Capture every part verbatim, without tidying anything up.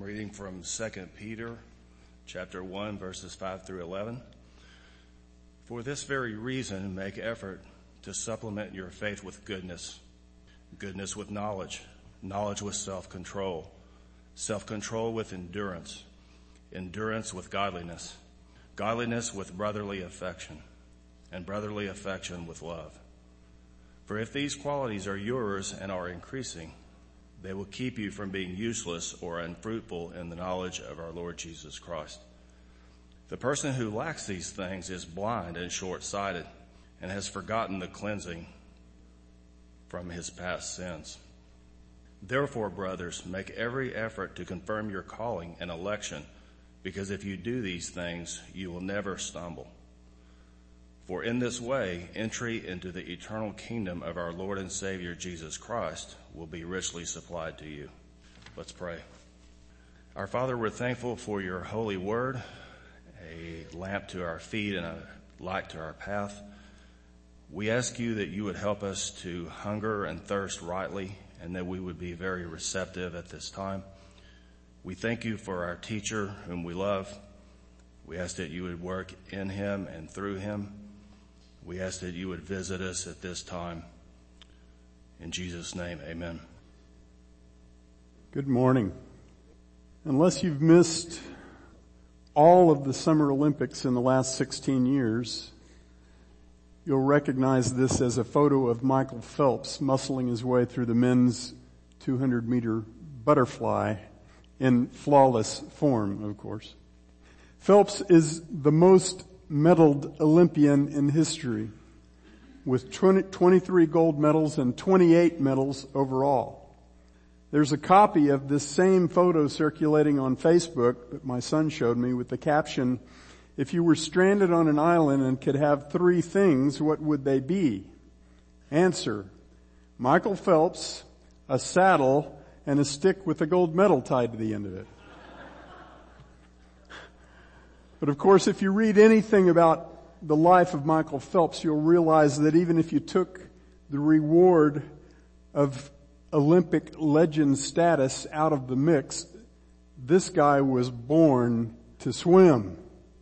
I'm reading from Second Peter chapter one, verses five through eleven. For this very reason, make effort to supplement your faith with goodness, goodness with knowledge, knowledge with self-control, self-control with endurance, endurance with godliness, godliness with brotherly affection, and brotherly affection with love. For if these qualities are yours and are increasing, they will keep you from being useless or unfruitful in the knowledge of our Lord Jesus Christ. The person who lacks these things is blind and short-sighted and has forgotten the cleansing from his past sins. Therefore, brothers, make every effort to confirm your calling and election, because if you do these things, you will never stumble. For in this way, entry into the eternal kingdom of our Lord and Savior Jesus Christ will be richly supplied to you. Let's pray. Our Father, we're thankful for your holy word, a lamp to our feet and a light to our path. We ask you that you would help us to hunger and thirst rightly, and that we would be very receptive at this time. We thank you for our teacher whom we love. We ask that you would work in him and through him. We ask that you would visit us at this time. In Jesus' name, amen. Good morning. Unless you've missed all of the Summer Olympics in the last sixteen years, you'll recognize this as a photo of Michael Phelps muscling his way through the men's two hundred meter butterfly in flawless form, of course. Phelps is the most medaled Olympian in history, with twenty-three gold medals and twenty-eight medals overall. There's a copy of this same photo circulating on Facebook that my son showed me with the caption, "If you were stranded on an island and could have three things, what would they be?" Answer: Michael Phelps, a saddle, and a stick with a gold medal tied to the end of it. But of course, if you read anything about the life of Michael Phelps, you'll realize that even if you took the reward of Olympic legend status out of the mix, this guy was born to swim.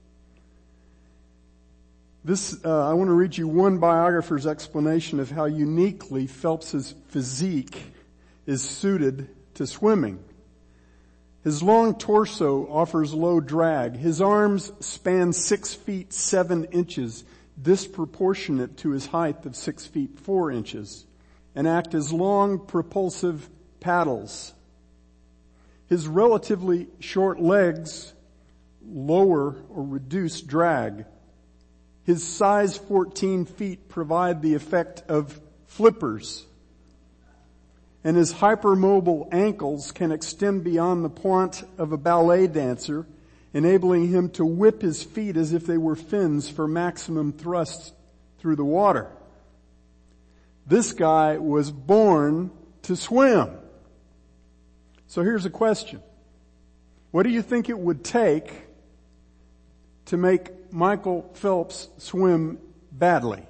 This, uh, I want to read you one biographer's explanation of how uniquely Phelps's physique is suited to swimming. His long torso offers low drag. His arms span six feet seven inches, disproportionate to his height of six feet four inches, and act as long propulsive paddles. His relatively short legs lower or reduce drag. His size fourteen feet provide the effect of flippers. And his hypermobile ankles can extend beyond the pointe of a ballet dancer, enabling him to whip his feet as if they were fins for maximum thrust through the water. This guy was born to swim. So here's a question. What do you think it would take to make Michael Phelps swim badly?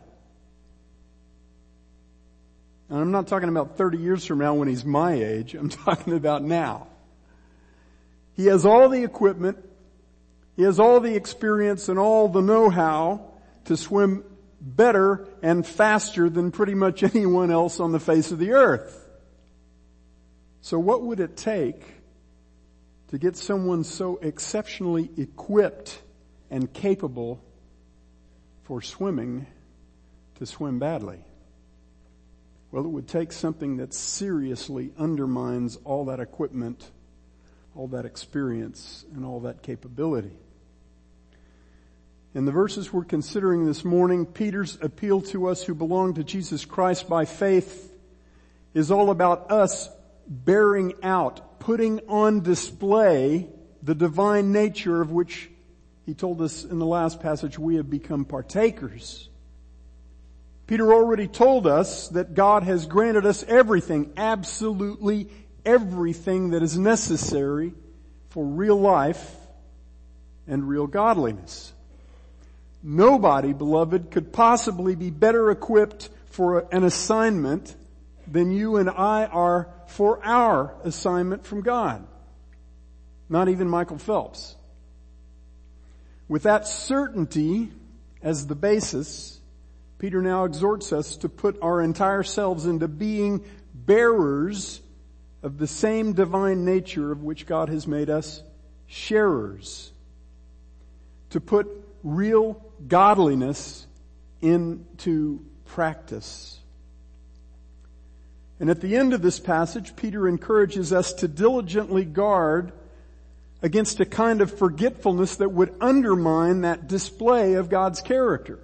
And I'm not talking about thirty years from now when he's my age. I'm talking about now. He has all the equipment, he has all the experience and all the know-how to swim better and faster than pretty much anyone else on the face of the earth. So what would it take to get someone so exceptionally equipped and capable for swimming to swim badly? Well, it would take something that seriously undermines all that equipment, all that experience, and all that capability. In the verses we're considering this morning, Peter's appeal to us who belong to Jesus Christ by faith is all about us bearing out, putting on display the divine nature of which he told us in the last passage we have become partakers. Peter already told us that God has granted us everything, absolutely everything that is necessary for real life and real godliness. Nobody, beloved, could possibly be better equipped for an assignment than you and I are for our assignment from God. Not even Michael Phelps. With that certainty as the basis, Peter now exhorts us to put our entire selves into being bearers of the same divine nature of which God has made us sharers. To put real godliness into practice. And at the end of this passage, Peter encourages us to diligently guard against a kind of forgetfulness that would undermine that display of God's character.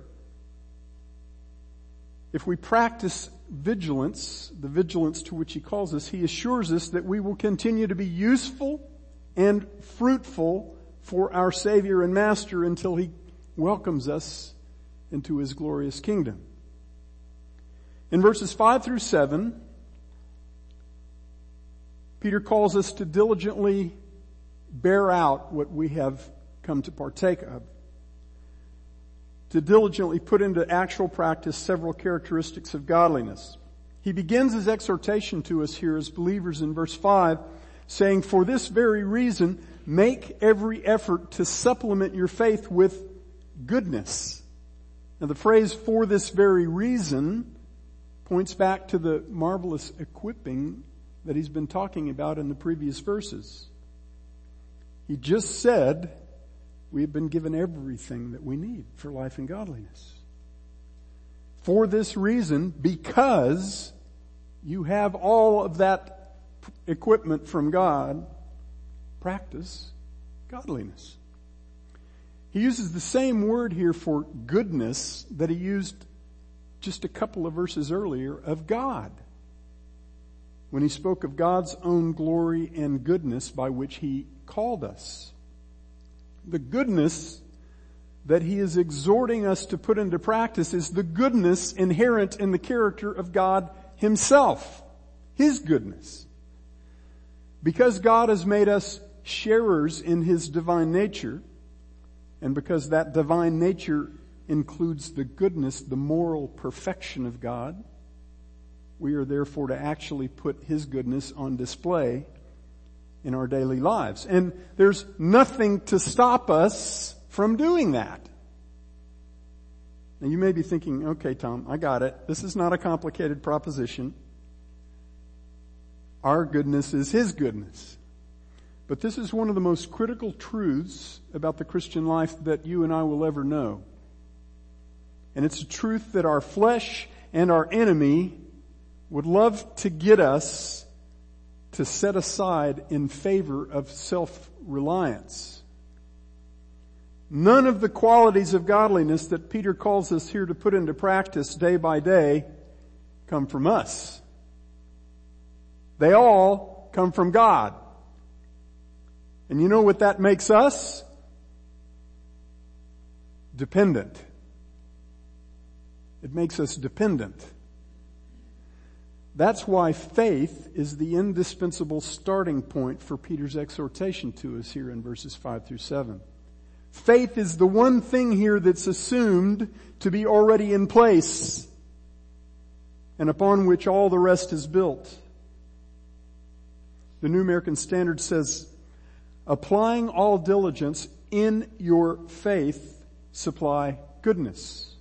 If we practice vigilance, the vigilance to which he calls us, he assures us that we will continue to be useful and fruitful for our Savior and Master until he welcomes us into his glorious kingdom. In verses five through seven, Peter calls us to diligently bear out what we have come to partake of. To diligently put into actual practice several characteristics of godliness. He begins his exhortation to us here as believers in verse five, saying, "For this very reason, make every effort to supplement your faith with goodness." Now the phrase "for this very reason" points back to the marvelous equipping that he's been talking about in the previous verses. He just said, we have been given everything that we need for life and godliness. For this reason, because you have all of that equipment from God, practice godliness. He uses the same word here for goodness that he used just a couple of verses earlier of God, when he spoke of God's own glory and goodness by which he called us. The goodness that he is exhorting us to put into practice is the goodness inherent in the character of God himself. His goodness. Because God has made us sharers in his divine nature, and because that divine nature includes the goodness, the moral perfection of God, we are therefore to actually put his goodness on display in our daily lives. And there's nothing to stop us from doing that. Now you may be thinking, okay, Tom, I got it. This is not a complicated proposition. Our goodness is his goodness. But this is one of the most critical truths about the Christian life that you and I will ever know. And it's a truth that our flesh and our enemy would love to get us to set aside in favor of self-reliance. None of the qualities of godliness that Peter calls us here to put into practice day by day come from us. They all come from God. And you know what that makes us? Dependent. It makes us dependent. That's why faith is the indispensable starting point for Peter's exhortation to us here in verses five through seven. Faith is the one thing here that's assumed to be already in place and upon which all the rest is built. The New American Standard says, applying all diligence in your faith, supply goodness.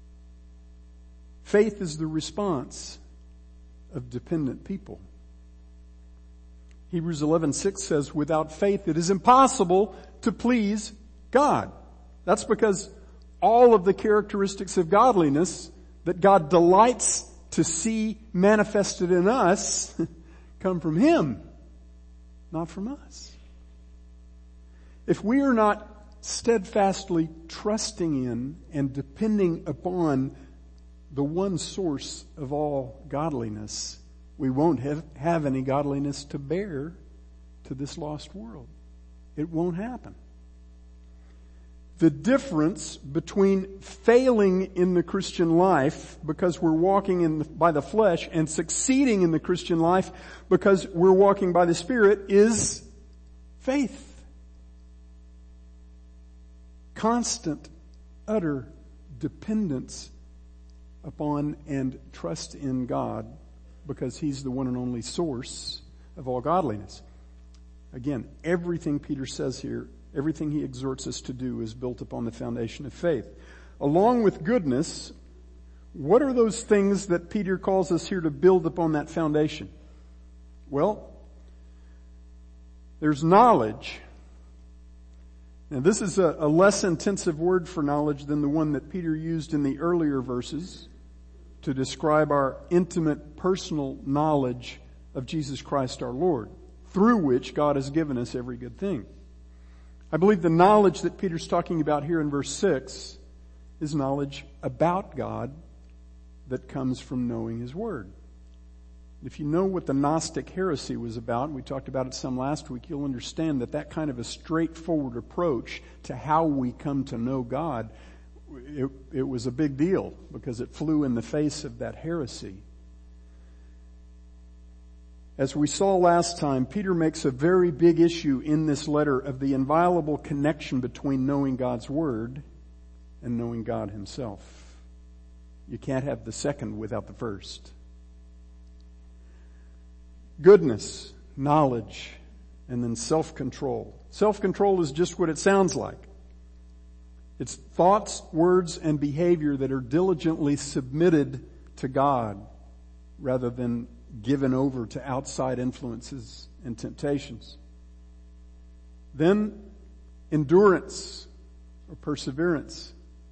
Faith is the response of dependent people. Hebrews eleven six says, without faith it is impossible to please God. That's because all of the characteristics of godliness that God delights to see manifested in us come from him, not from us. If we are not steadfastly trusting in and depending upon the one source of all godliness, we won't have, have any godliness to bear to this lost world. It won't happen. The difference between failing in the Christian life because we're walking in the, by the flesh and succeeding in the Christian life because we're walking by the Spirit is faith. Constant, utter dependence upon and trust in God because he's the one and only source of all godliness. Again, everything Peter says here, everything he exhorts us to do is built upon the foundation of faith. Along with goodness, what are those things that Peter calls us here to build upon that foundation? Well, there's knowledge. Now this is a, a less intensive word for knowledge than the one that Peter used in the earlier verses to describe our intimate personal knowledge of Jesus Christ our Lord, through which God has given us every good thing. I believe the knowledge that Peter's talking about here in verse six is knowledge about God that comes from knowing His Word. If you know what the Gnostic heresy was about, and we talked about it some last week, you'll understand that that kind of a straightforward approach to how we come to know God, it, it was a big deal because it flew in the face of that heresy. As we saw last time, Peter makes a very big issue in this letter of the inviolable connection between knowing God's Word and knowing God Himself. You can't have the second without the first. Goodness, knowledge, and then self-control. Self-control is just what it sounds like. It's thoughts, words, and behavior that are diligently submitted to God rather than given over to outside influences and temptations. Then, endurance or perseverance.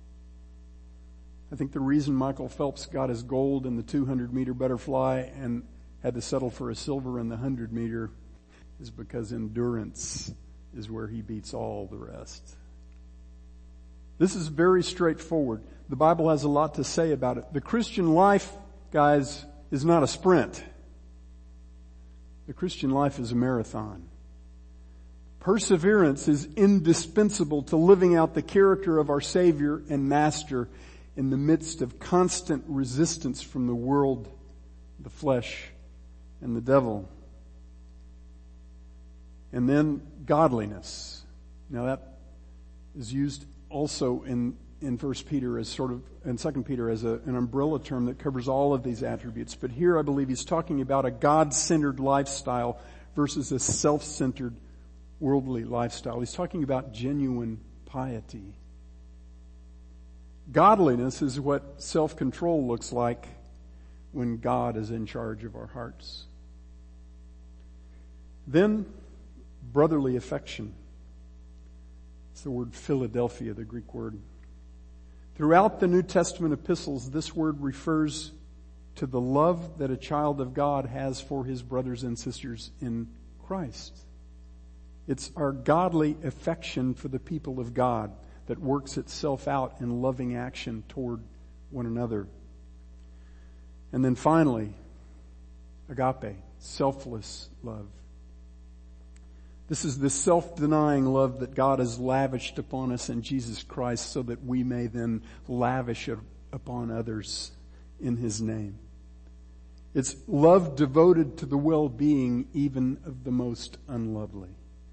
I think the reason Michael Phelps got his gold in the two hundred meter butterfly and had to settle for a silver in the one hundred meter is because endurance is where he beats all the rest. This is very straightforward. The Bible has a lot to say about it. The Christian life, guys, is not a sprint. The Christian life is a marathon. Perseverance is indispensable to living out the character of our Savior and Master in the midst of constant resistance from the world, the flesh, and the devil. And then godliness. Now that is used also in, in First Peter as sort of, and Second Peter as a, an umbrella term that covers all of these attributes. But here I believe he's talking about a God-centered lifestyle versus a self-centered worldly lifestyle. He's talking about genuine piety. Godliness is what self-control looks like when God is in charge of our hearts. Then, brotherly affection. It's the word Philadelphia, the Greek word. Throughout the New Testament epistles, this word refers to the love that a child of God has for his brothers and sisters in Christ. It's our godly affection for the people of God that works itself out in loving action toward one another. And then finally, agape, selfless love. This is the self-denying love that God has lavished upon us in Jesus Christ so that we may then lavish it upon others in His name. It's love devoted to the well-being even of the most unlovely.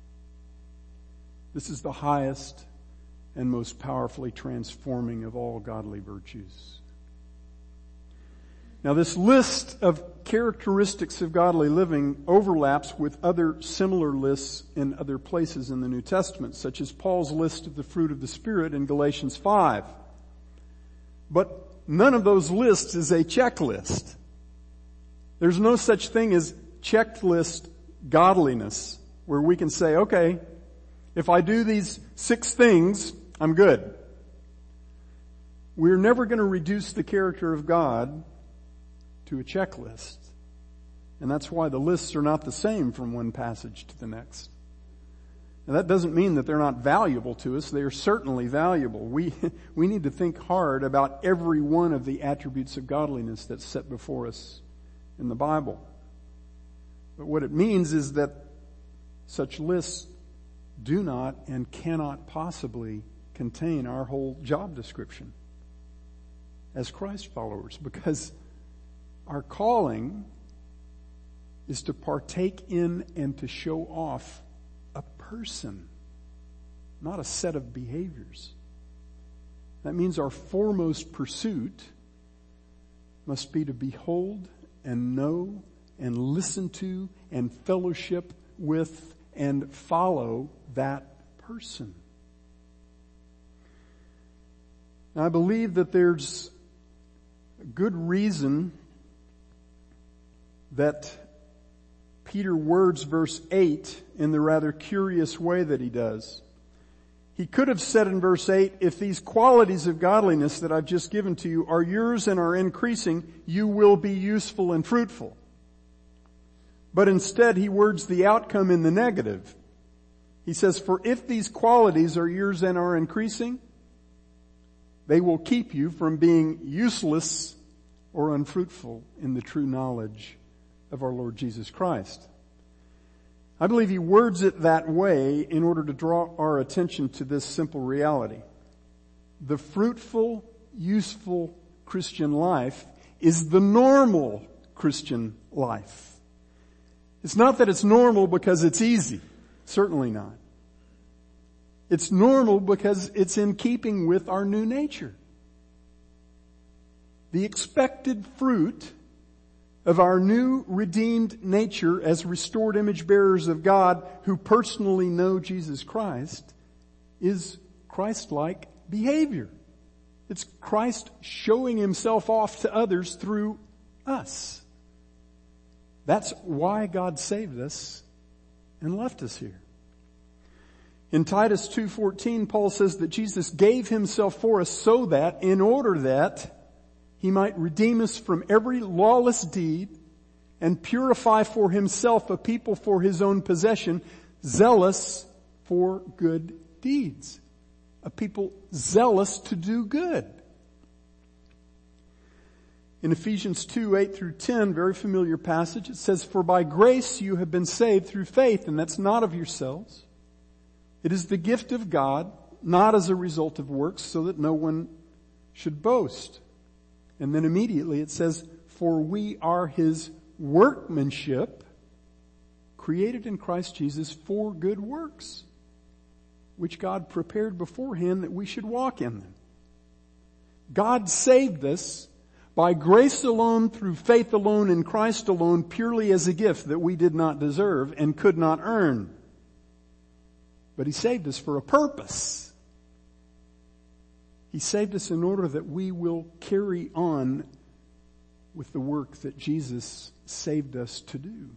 This is the highest and most powerfully transforming of all godly virtues. Now this list of characteristics of godly living overlaps with other similar lists in other places in the New Testament, such as Paul's list of the fruit of the Spirit in Galatians five. But none of those lists is a checklist. There's no such thing as checklist godliness where we can say, okay, if I do these six things, I'm good. We're never going to reduce the character of God to a checklist. And that's why the lists are not the same from one passage to the next. Now that doesn't mean that they're not valuable to us. They are certainly valuable. We, we need to think hard about every one of the attributes of godliness that's set before us in the Bible. But what it means is that such lists do not and cannot possibly contain our whole job description as Christ followers, because our calling is to partake in and to show off a person, not a set of behaviors. That means our foremost pursuit must be to behold and know and listen to and fellowship with and follow that person. Now, I believe that there's a good reason that Peter words verse eight in the rather curious way that he does. He could have said in verse eight, if these qualities of godliness that I've just given to you are yours and are increasing, you will be useful and fruitful. But instead he words the outcome in the negative. He says, for if these qualities are yours and are increasing, they will keep you from being useless or unfruitful in the true knowledge of our Lord Jesus Christ. I believe he words it that way in order to draw our attention to this simple reality. The fruitful, useful Christian life is the normal Christian life. It's not that it's normal because it's easy. Certainly not. It's normal because it's in keeping with our new nature. The expected fruit of our new redeemed nature as restored image bearers of God who personally know Jesus Christ is Christ-like behavior. It's Christ showing himself off to others through us. That's why God saved us and left us here. In Titus two fourteen, Paul says that Jesus gave himself for us so that, in order that he might redeem us from every lawless deed and purify for himself a people for his own possession, zealous for good deeds. A people zealous to do good. In Ephesians two, eight through ten, very familiar passage, it says, for by grace you have been saved through faith, and that's not of yourselves. It is the gift of God, not as a result of works, so that no one should boast. And then immediately it says, for we are his workmanship, created in Christ Jesus for good works, which God prepared beforehand that we should walk in them. God saved us by grace alone, through faith alone, in Christ alone, purely as a gift that we did not deserve and could not earn. But he saved us for a purpose. He saved us in order that we will carry on with the work that Jesus saved us to do.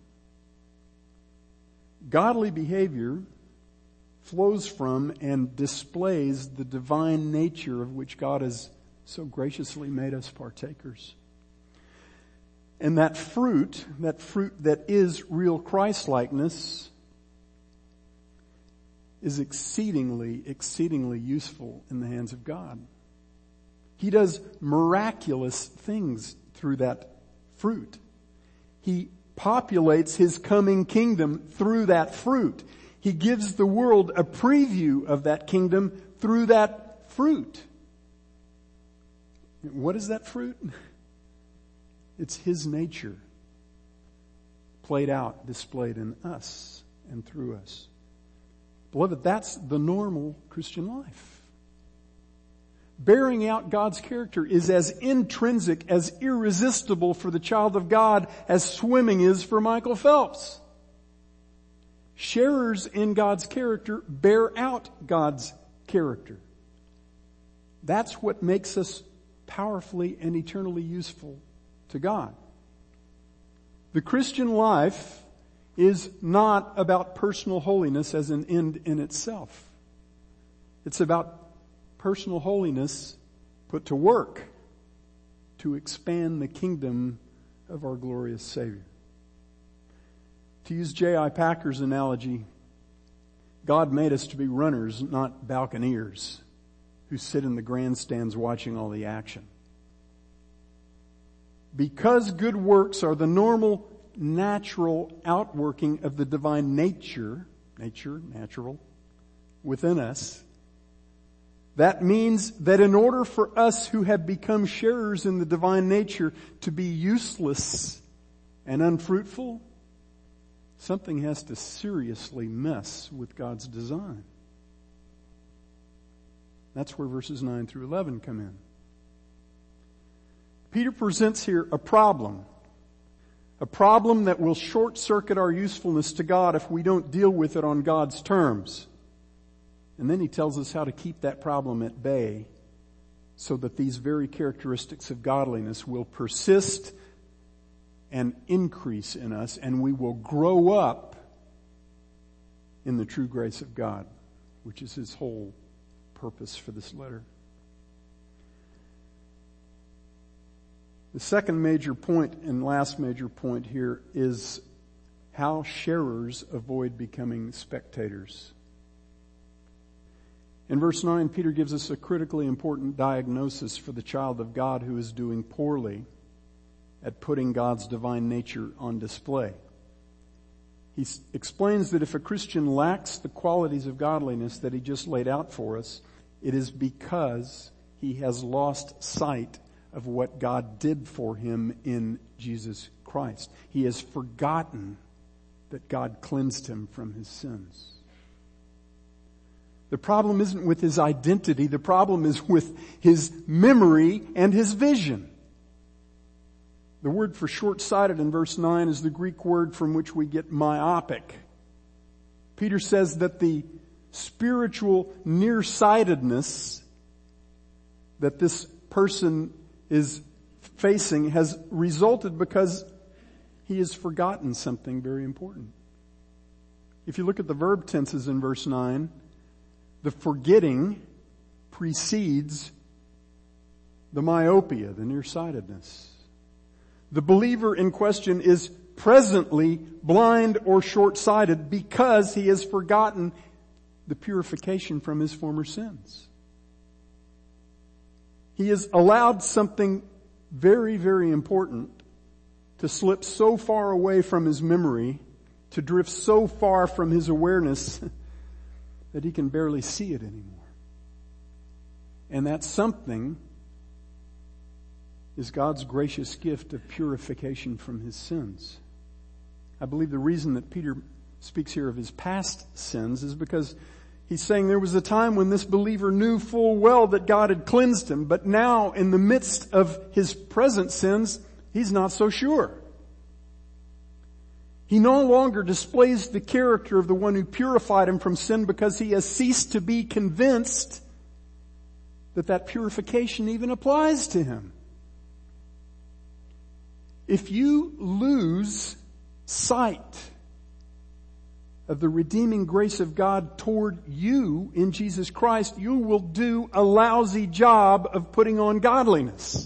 Godly behavior flows from and displays the divine nature of which God has so graciously made us partakers. And that fruit, that fruit that is real Christ-likeness, is exceedingly, exceedingly useful in the hands of God. He does miraculous things through that fruit. He populates his coming kingdom through that fruit. He gives the world a preview of that kingdom through that fruit. What is that fruit? It's his nature played out, displayed in us and through us. Beloved, that's the normal Christian life. Bearing out God's character is as intrinsic, as irresistible for the child of God as swimming is for Michael Phelps. Sharers in God's character bear out God's character. That's what makes us powerfully and eternally useful to God. The Christian life is not about personal holiness as an end in itself. It's about personal holiness put to work to expand the kingdom of our glorious Savior. To use J I Packer's analogy, God made us to be runners, not balconeers who sit in the grandstands watching all the action. Because good works are the normal, natural outworking of the divine nature, nature, natural, within us, that means that in order for us who have become sharers in the divine nature to be useless and unfruitful, something has to seriously mess with God's design. That's where verses nine through eleven come in. Peter presents here a problem. A problem that will short-circuit our usefulness to God if we don't deal with it on God's terms. And then he tells us how to keep that problem at bay so that these very characteristics of godliness will persist and increase in us, and we will grow up in the true grace of God, which is his whole purpose for this letter. The second major point and last major point here is how sharers avoid becoming spectators. In verse nine, Peter gives us a critically important diagnosis for the child of God who is doing poorly at putting God's divine nature on display. He explains that if a Christian lacks the qualities of godliness that he just laid out for us, it is because he has lost sight of what God did for him in Jesus Christ. He has forgotten that God cleansed him from his sins. The problem isn't with his identity. The problem is with his memory and his vision. The word for short-sighted in verse nine is the Greek word from which we get myopic. Peter says that the spiritual nearsightedness that this person is facing has resulted because he has forgotten something very important. If you look at the verb tenses in verse nine, the forgetting precedes the myopia, the nearsightedness. The believer in question is presently blind or short-sighted because he has forgotten the purification from his former sins. He has allowed something very, very important to slip so far away from his memory, to drift so far from his awareness that he can barely see it anymore. And that something is God's gracious gift of purification from his sins. I believe the reason that Peter speaks here of his past sins is because he's saying there was a time when this believer knew full well that God had cleansed him, but now in the midst of his present sins, he's not so sure. He no longer displays the character of the one who purified him from sin because he has ceased to be convinced that that purification even applies to him. If you lose sight of the redeeming grace of God toward you in Jesus Christ, you will do a lousy job of putting on godliness.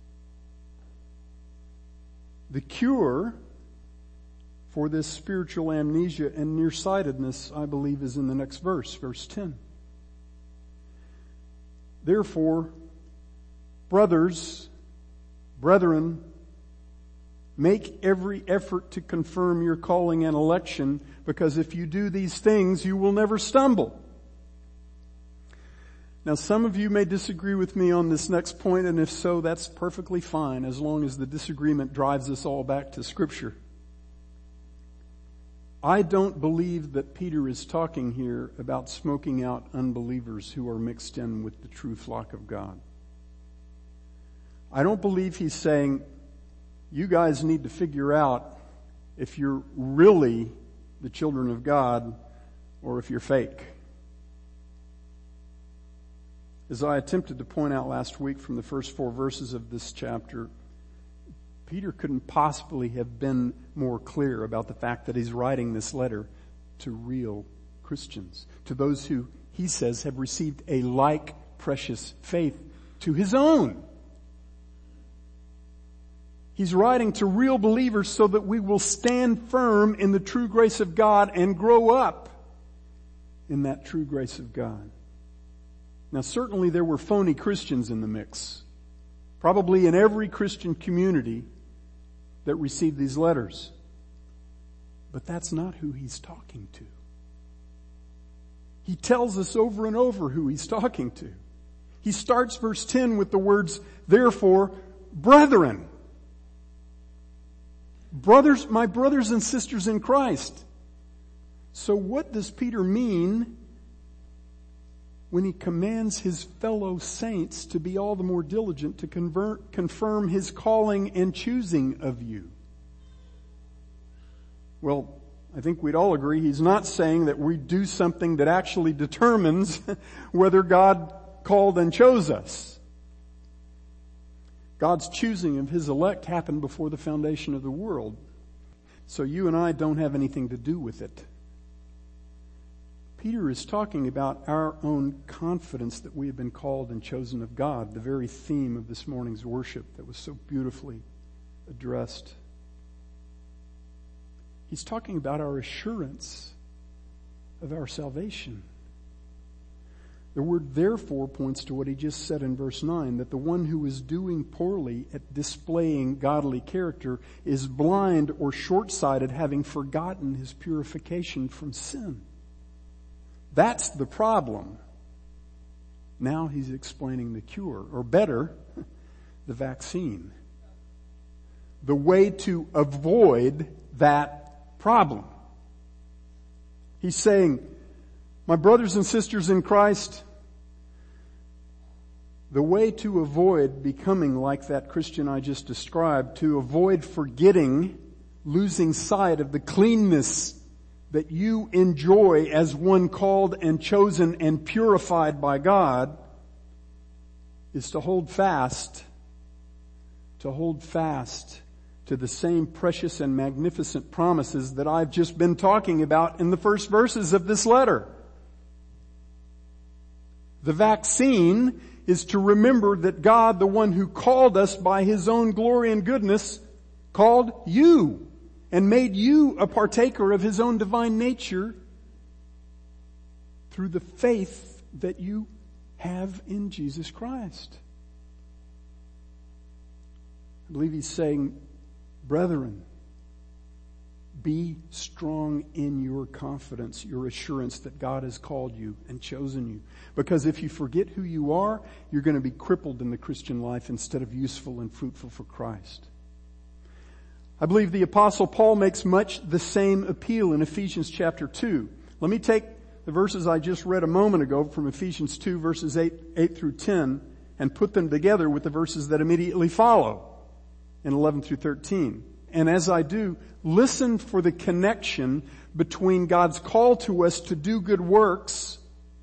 The cure for this spiritual amnesia and nearsightedness, I believe, is in the next verse, verse ten. Therefore, brothers, brethren, make every effort to confirm your calling and election, because if you do these things, you will never stumble. Now, some of you may disagree with me on this next point, and if so, that's perfectly fine, as long as the disagreement drives us all back to Scripture. I don't believe that Peter is talking here about smoking out unbelievers who are mixed in with the true flock of God. I don't believe he's saying, you guys need to figure out if you're really the children of God or if you're fake. As I attempted to point out last week from the first four verses of this chapter, Peter couldn't possibly have been more clear about the fact that he's writing this letter to real Christians, to those who, he says, have received a like precious faith to his own. He's writing to real believers so that we will stand firm in the true grace of God and grow up in that true grace of God. Now, certainly there were phony Christians in the mix, probably in every Christian community that received these letters. But that's not who he's talking to. He tells us over and over who he's talking to. He starts verse ten with the words, therefore, brethren. Brothers, my brothers and sisters in Christ. So what does Peter mean when he commands his fellow saints to be all the more diligent to convert, confirm his calling and choosing of you? Well, I think we'd all agree he's not saying that we do something that actually determines whether God called and chose us. God's choosing of his elect happened before the foundation of the world. So you and I don't have anything to do with it. Peter is talking about our own confidence that we have been called and chosen of God, the very theme of this morning's worship that was so beautifully addressed. He's talking about our assurance of our salvation. The word therefore points to what he just said in verse nine, that the one who is doing poorly at displaying godly character is blind or short-sighted, having forgotten his purification from sin. That's the problem. Now he's explaining the cure, or better, the vaccine. The way to avoid that problem. He's saying, my brothers and sisters in Christ, the way to avoid becoming like that Christian I just described, to avoid forgetting, losing sight of the cleanness that you enjoy as one called and chosen and purified by God, is to hold fast, to hold fast to the same precious and magnificent promises that I've just been talking about in the first verses of this letter. The vaccine is to remember that God, the one who called us by his own glory and goodness, called you and made you a partaker of his own divine nature through the faith that you have in Jesus Christ. I believe he's saying, brethren, be strong in your confidence, your assurance that God has called you and chosen you. Because if you forget who you are, you're going to be crippled in the Christian life instead of useful and fruitful for Christ. I believe the Apostle Paul makes much the same appeal in Ephesians chapter two. Let me take the verses I just read a moment ago from Ephesians two, verses eight, eight through ten, and put them together with the verses that immediately follow in eleven through thirteen. And as I do, listen for the connection between God's call to us to do good works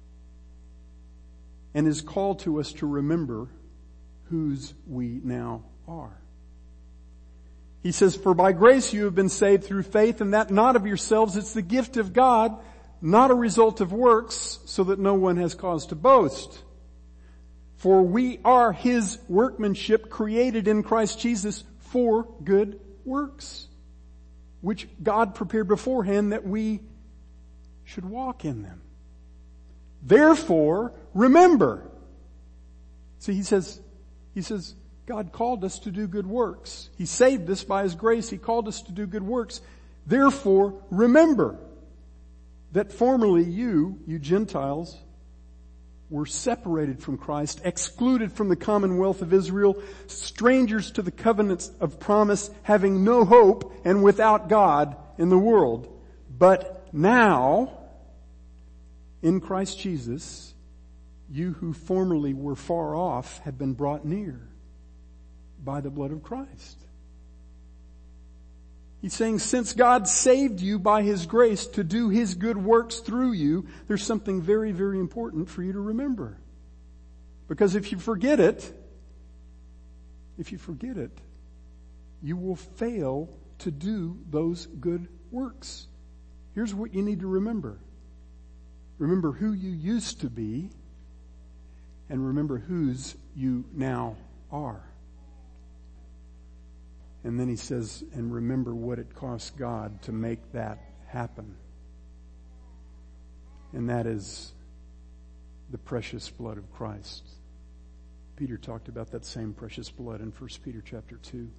and his call to us to remember whose we now are. He says, for by grace you have been saved through faith, and that not of yourselves, it's the gift of God, not a result of works, so that no one has cause to boast. For we are his workmanship, created in Christ Jesus for good works, which God prepared beforehand that we should walk in them. Therefore, remember. See, he says, he says, God called us to do good works. He saved us by his grace. He called us to do good works. Therefore, remember that formerly you, you Gentiles, were separated from Christ, excluded from the commonwealth of Israel, strangers to the covenants of promise, having no hope and without God in the world. But now, in Christ Jesus, you who formerly were far off have been brought near by the blood of Christ. He's saying, since God saved you by his grace to do his good works through you, there's something very, very important for you to remember. Because if you forget it, if you forget it, you will fail to do those good works. Here's what you need to remember. Remember who you used to be, and remember whose you now are. And then he says, and remember what it cost God to make that happen. And that is the precious blood of Christ. Peter talked about that same precious blood in First Peter chapter two.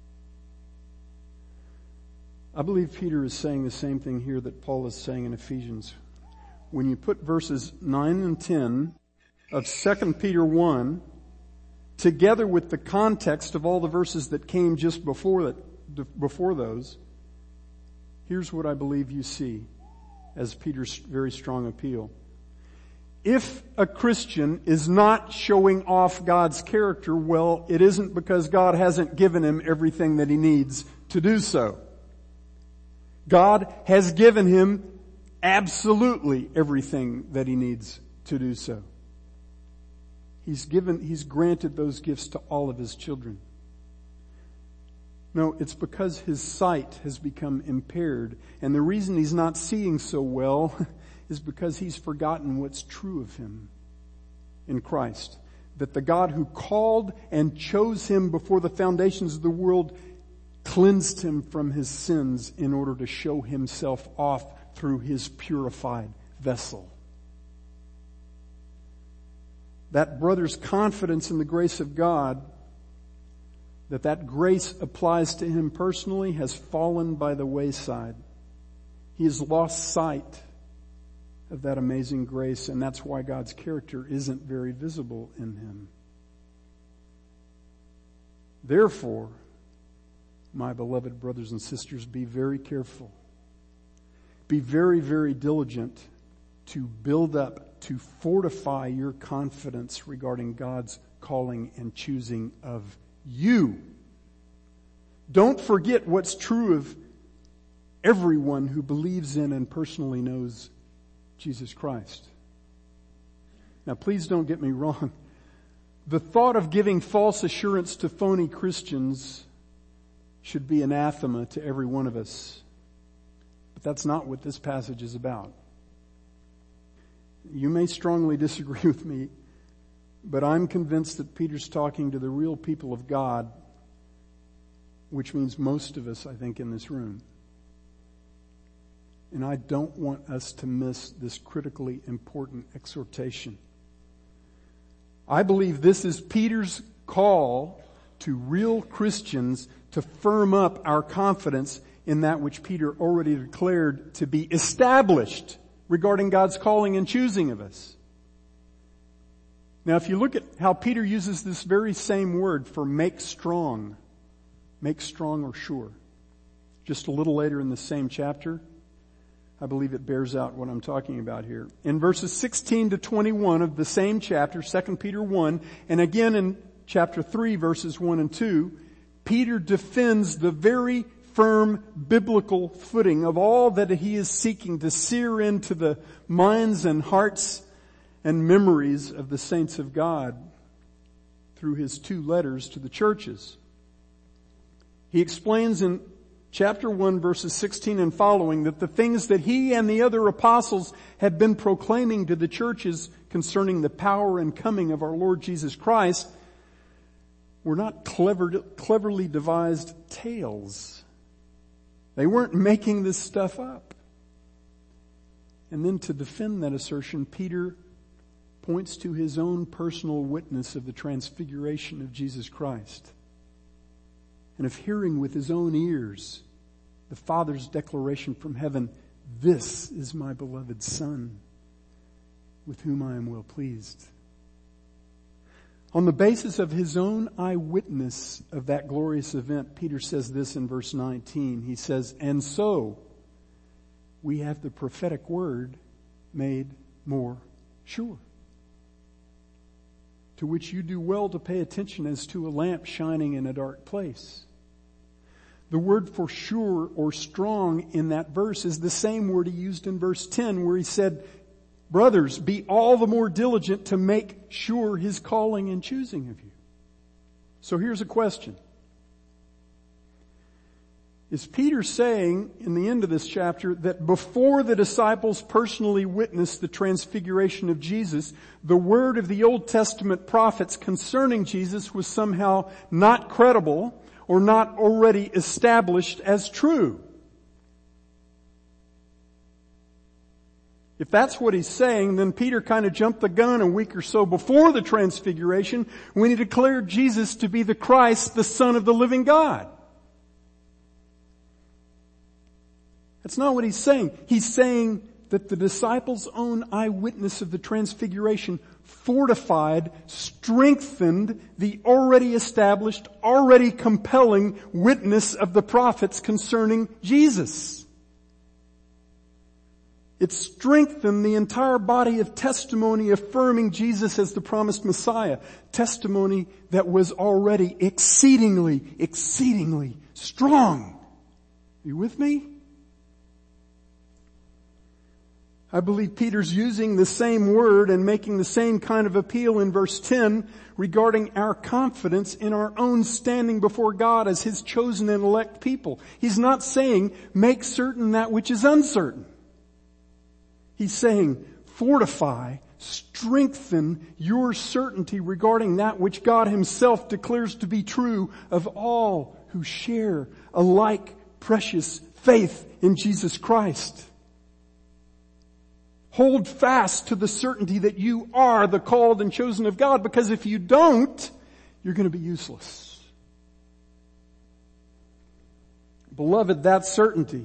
I believe Peter is saying the same thing here that Paul is saying in Ephesians. When you put verses nine and ten of Second Peter one together with the context of all the verses that came just before that, before those, here's what I believe you see as Peter's very strong appeal. If a Christian is not showing off God's character, well, it isn't because God hasn't given him everything that he needs to do so. God has given him absolutely everything that he needs to do so. He's given, he's granted those gifts to all of his children. No, it's because his sight has become impaired. And the reason he's not seeing so well is because he's forgotten what's true of him in Christ. That the God who called and chose him before the foundations of the world cleansed him from his sins in order to show himself off through his purified vessel. That brother's confidence in the grace of God, that that grace applies to him personally, has fallen by the wayside. He has lost sight of that amazing grace, and that's why God's character isn't very visible in him. Therefore, my beloved brothers and sisters, be very careful. Be very, very diligent to build up, to fortify your confidence regarding God's calling and choosing of you. Don't forget what's true of everyone who believes in and personally knows Jesus Christ. Now, please don't get me wrong. The thought of giving false assurance to phony Christians should be anathema to every one of us. But that's not what this passage is about. You may strongly disagree with me, but I'm convinced that Peter's talking to the real people of God, which means most of us, I think, in this room. And I don't want us to miss this critically important exhortation. I believe this is Peter's call to real Christians to firm up our confidence in that which Peter already declared to be established regarding God's calling and choosing of us. Now, if you look at how Peter uses this very same word for make strong, make strong or sure, just a little later in the same chapter, I believe it bears out what I'm talking about here. In verses sixteen to twenty-one of the same chapter, Second Peter one, and again in chapter three, verses one and two, Peter defends the very firm biblical footing of all that he is seeking to sear into the minds and hearts and memories of the saints of God through his two letters to the churches. He explains in chapter one, verses sixteen and following, that the things that he and the other apostles have been proclaiming to the churches concerning the power and coming of our Lord Jesus Christ were not clever, cleverly devised tales. They weren't making this stuff up. And then to defend that assertion, Peter points to his own personal witness of the transfiguration of Jesus Christ, and of hearing with his own ears the Father's declaration from heaven, "This is my beloved Son, with whom I am well pleased." On the basis of his own eyewitness of that glorious event, Peter says this in verse nineteen. He says, "And so we have the prophetic word made more sure, to which you do well to pay attention as to a lamp shining in a dark place." The word for sure or strong in that verse is the same word he used in verse ten, where he said, "Brothers, be all the more diligent to make sure his calling and choosing of you." So here's a question. Is Peter saying in the end of this chapter that before the disciples personally witnessed the transfiguration of Jesus, the word of the Old Testament prophets concerning Jesus was somehow not credible or not already established as true? If that's what he's saying, then Peter kind of jumped the gun a week or so before the transfiguration when he declared Jesus to be the Christ, the Son of the living God. That's not what he's saying. He's saying that the disciples' own eyewitness of the transfiguration fortified, strengthened the already established, already compelling witness of the prophets concerning Jesus. It strengthened the entire body of testimony affirming Jesus as the promised Messiah. Testimony that was already exceedingly, exceedingly strong. Are you with me? I believe Peter's using the same word and making the same kind of appeal in verse ten regarding our confidence in our own standing before God as His chosen and elect people. He's not saying, make certain that which is uncertain. He's saying, fortify, strengthen your certainty regarding that which God Himself declares to be true of all who share a like precious faith in Jesus Christ. Hold fast to the certainty that you are the called and chosen of God, because if you don't, you're going to be useless. Beloved, that certainty,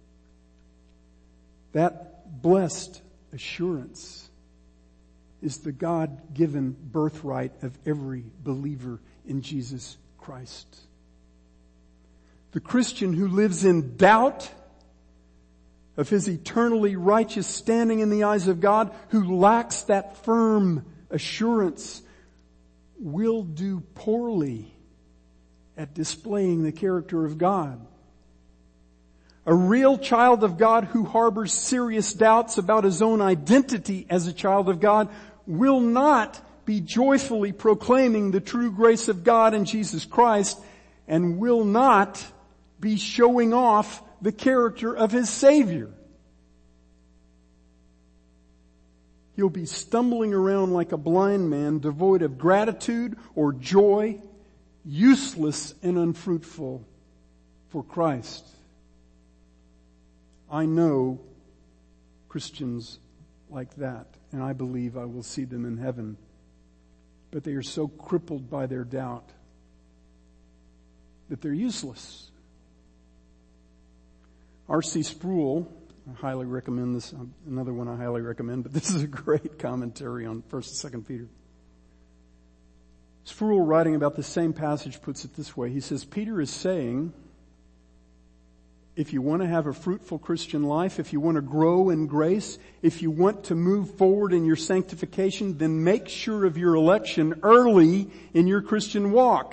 that blessed assurance is the God-given birthright of every believer in Jesus Christ. The Christian who lives in doubt of his eternally righteous standing in the eyes of God, who lacks that firm assurance, will do poorly at displaying the character of God. A real child of God who harbors serious doubts about his own identity as a child of God will not be joyfully proclaiming the true grace of God in Jesus Christ, and will not be showing off the character of his Savior. He'll be stumbling around like a blind man, devoid of gratitude or joy, useless and unfruitful for Christ. I know Christians like that, and I believe I will see them in heaven. But they are so crippled by their doubt that they're useless. R C Sproul, I highly recommend this, another one I highly recommend, but this is a great commentary on First and Second Peter. Sproul, writing about the same passage, puts it this way. He says, Peter is saying, if you want to have a fruitful Christian life, if you want to grow in grace, if you want to move forward in your sanctification, then make sure of your election early in your Christian walk.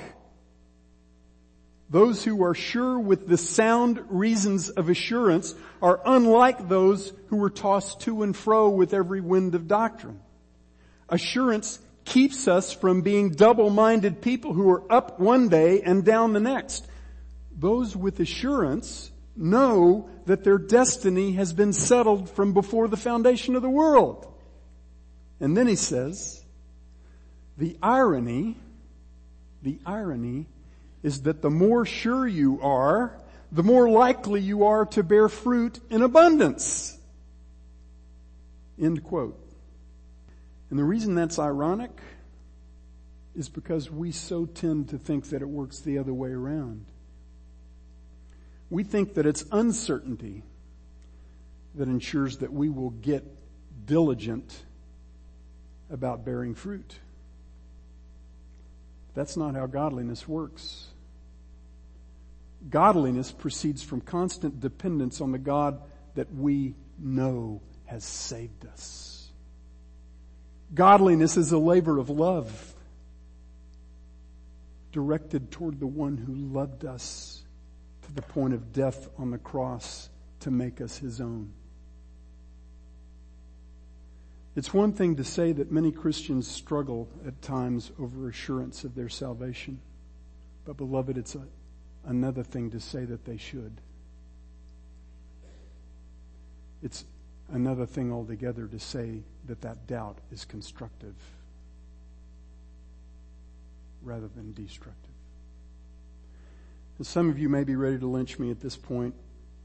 Those who are sure with the sound reasons of assurance are unlike those who are tossed to and fro with every wind of doctrine. Assurance keeps us from being double-minded people who are up one day and down the next. Those with assurance know that their destiny has been settled from before the foundation of the world. And then he says, the irony, the irony is that the more sure you are, the more likely you are to bear fruit in abundance. End quote. And the reason that's ironic is because we so tend to think that it works the other way around. We think that it's uncertainty that ensures that we will get diligent about bearing fruit. That's not how godliness works. Godliness proceeds from constant dependence on the God that we know has saved us. Godliness is a labor of love directed toward the one who loved us to the point of death on the cross to make us His own. It's one thing to say that many Christians struggle at times over assurance of their salvation. But beloved, it's a, another thing to say that they should. It's another thing altogether to say that that doubt is constructive rather than destructive. And some of you may be ready to lynch me at this point,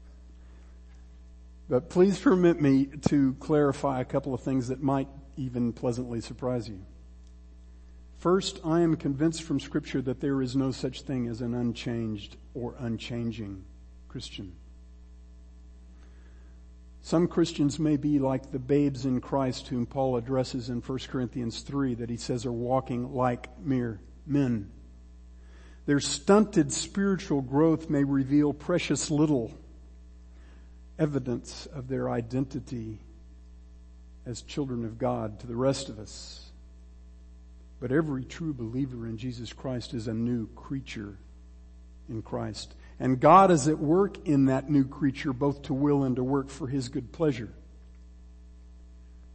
but please permit me to clarify a couple of things that might even pleasantly surprise you. First, I am convinced from Scripture that there is no such thing as an unchanged or unchanging Christian. Some Christians may be like the babes in Christ whom Paul addresses in First Corinthians three, that he says are walking like mere men. Their stunted spiritual growth may reveal precious little evidence of their identity as children of God to the rest of us. But every true believer in Jesus Christ is a new creature in Christ. And God is at work in that new creature, both to will and to work for His good pleasure.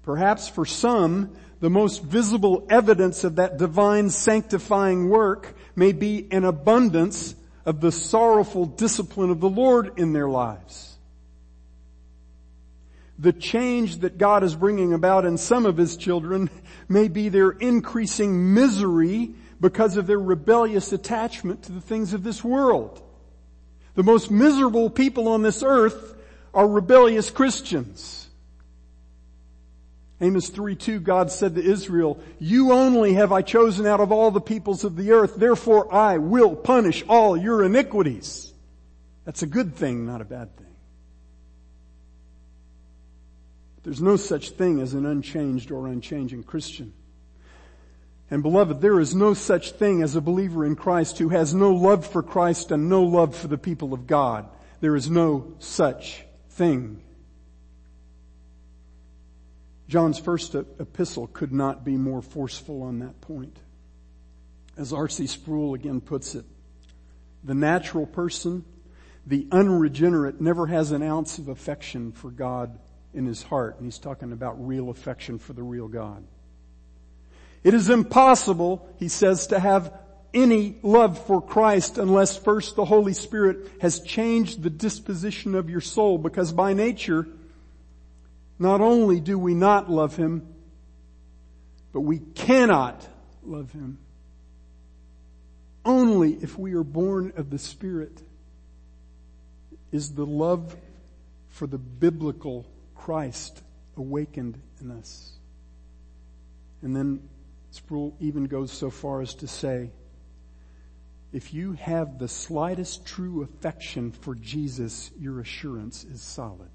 Perhaps for some, the most visible evidence of that divine sanctifying work may be an abundance of the sorrowful discipline of the Lord in their lives. The change that God is bringing about in some of His children may be their increasing misery because of their rebellious attachment to the things of this world. The most miserable people on this earth are rebellious Christians. Amos three two, God said to Israel, "You only have I chosen out of all the peoples of the earth, therefore I will punish all your iniquities." That's a good thing, not a bad thing. There's no such thing as an unchanged or unchanging Christian. And beloved, there is no such thing as a believer in Christ who has no love for Christ and no love for the people of God. There is no such thing. John's first epistle could not be more forceful on that point. As R C Sproul again puts it, the natural person, the unregenerate, never has an ounce of affection for God in his heart. And he's talking about real affection for the real God. It is impossible, he says, to have any love for Christ unless first the Holy Spirit has changed the disposition of your soul, because by nature, not only do we not love Him, but we cannot love Him. Only if we are born of the Spirit is the love for the biblical Christ awakened in us. And then Sproul even goes so far as to say, if you have the slightest true affection for Jesus, your assurance is solid.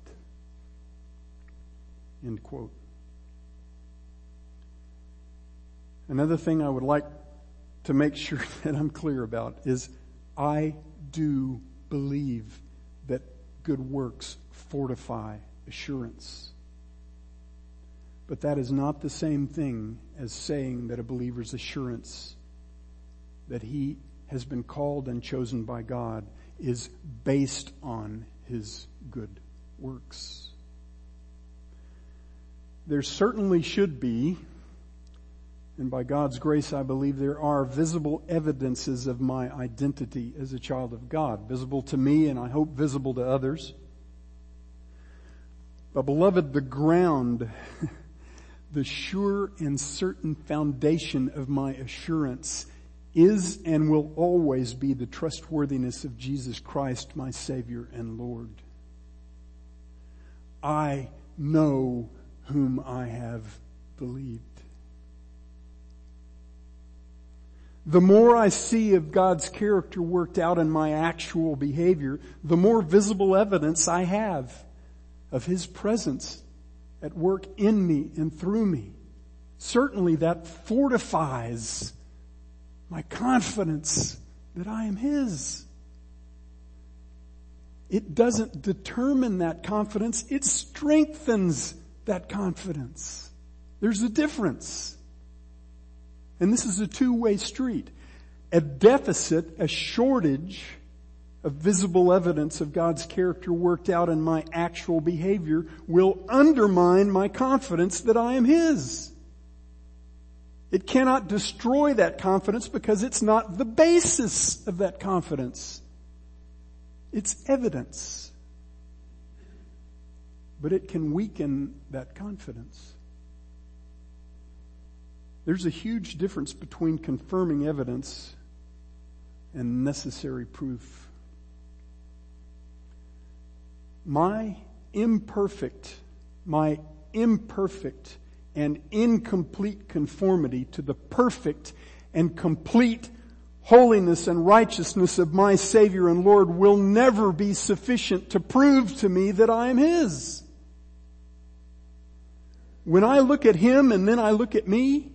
End quote. Another thing I would like to make sure that I'm clear about is I do believe that good works fortify assurance. But that is not the same thing as saying that a believer's assurance that he has been called and chosen by God is based on his good works. There certainly should be, and by God's grace I believe there are, visible evidences of my identity as a child of God, visible to me and I hope visible to others. But beloved, the ground, the sure and certain foundation of my assurance is and will always be the trustworthiness of Jesus Christ, my Savior and Lord. I know whom I have believed. The more I see of God's character worked out in my actual behavior, the more visible evidence I have of His presence at work in me and through me. Certainly that fortifies my confidence that I am His. It doesn't determine that confidence, it strengthens that confidence. There's a difference. And this is a two-way street. A deficit, a shortage of visible evidence of God's character worked out in my actual behavior will undermine my confidence that I am His. It cannot destroy that confidence because it's not the basis of that confidence. It's evidence. But it can weaken that confidence. There's a huge difference between confirming evidence and necessary proof. My imperfect, my imperfect and incomplete conformity to the perfect and complete holiness and righteousness of my Savior and Lord will never be sufficient to prove to me that I am His. When I look at Him and then I look at me,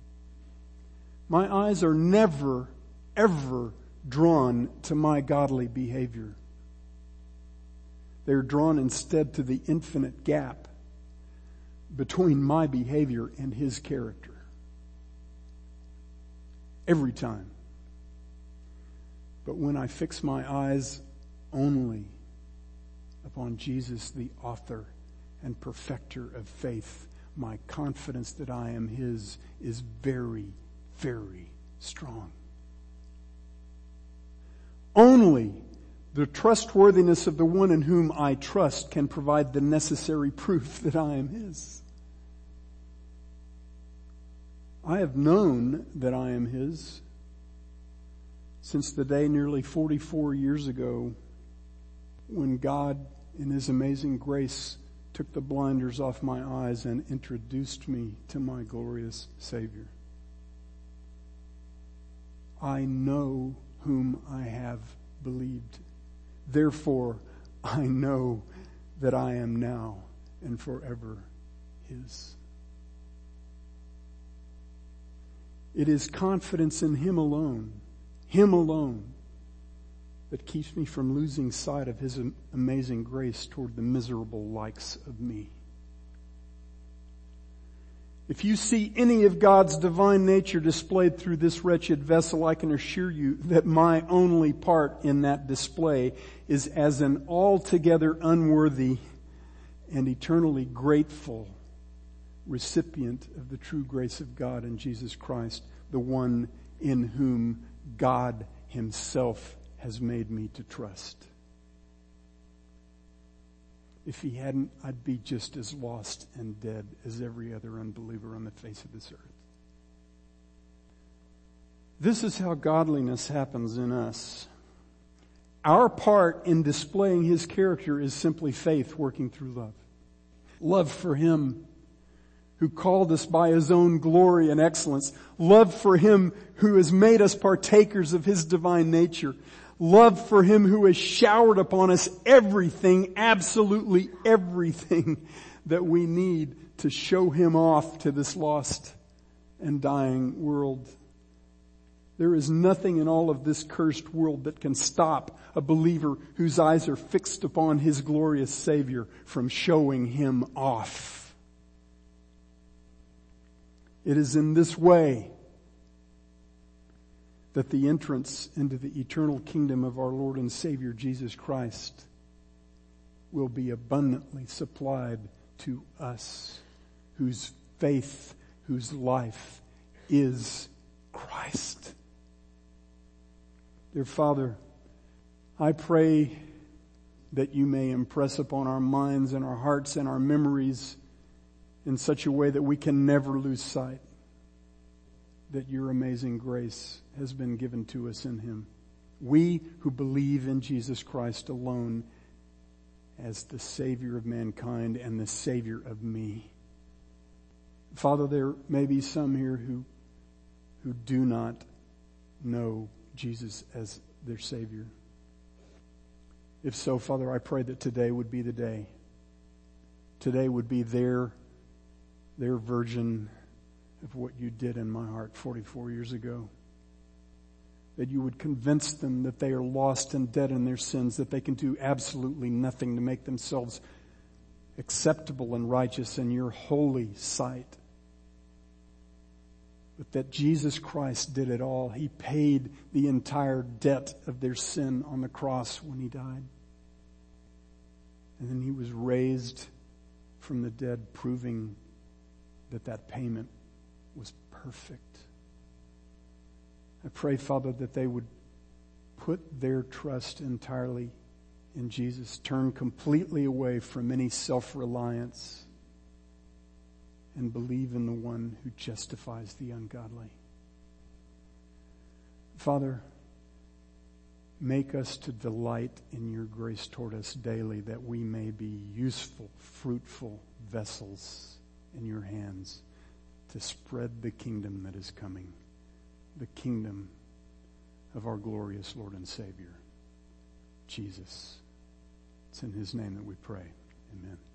my eyes are never, ever drawn to my godly behavior. They're drawn instead to the infinite gap between my behavior and His character. Every time. But when I fix my eyes only upon Jesus, the author and perfecter of faith, my confidence that I am His is very, very strong. Only the trustworthiness of the one in whom I trust can provide the necessary proof that I am His. I have known that I am His since the day nearly forty-four years ago when God, in His amazing grace, took the blinders off my eyes and introduced me to my glorious Savior. I know whom I have believed. Therefore, I know that I am now and forever His. It is confidence in Him alone, Him alone, that keeps me from losing sight of His amazing grace toward the miserable likes of me. If you see any of God's divine nature displayed through this wretched vessel, I can assure you that my only part in that display is as an altogether unworthy and eternally grateful recipient of the true grace of God in Jesus Christ, the one in whom God Himself has made me to trust. If He hadn't, I'd be just as lost and dead as every other unbeliever on the face of this earth. This is how godliness happens in us. Our part in displaying His character is simply faith working through love. Love for Him who called us by His own glory and excellence. Love for Him who has made us partakers of His divine nature. Love for Him who has showered upon us everything, absolutely everything that we need to show Him off to this lost and dying world. There is nothing in all of this cursed world that can stop a believer whose eyes are fixed upon His glorious Savior from showing Him off. It is in this way that the entrance into the eternal kingdom of our Lord and Savior Jesus Christ will be abundantly supplied to us, whose faith, whose life is Christ. Dear Father, I pray that You may impress upon our minds and our hearts and our memories in such a way that we can never lose sight that Your amazing grace has been given to us in Him. We who believe in Jesus Christ alone as the Savior of mankind and the Savior of me. Father, there may be some here who, who do not know Jesus as their Savior. If so, Father, I pray that today would be the day. Today would be their, their version of what You did in my heart forty-four years ago. That You would convince them that they are lost and dead in their sins, that they can do absolutely nothing to make themselves acceptable and righteous in Your holy sight. But that Jesus Christ did it all. He paid the entire debt of their sin on the cross when He died. And then He was raised from the dead, proving that that payment was perfect. I pray, Father, that they would put their trust entirely in Jesus, turn completely away from any self-reliance, and believe in the one who justifies the ungodly. Father, make us to delight in Your grace toward us daily, that we may be useful, fruitful vessels in Your hands to spread the kingdom that is coming, the kingdom of our glorious Lord and Savior, Jesus. It's in His name that we pray. Amen.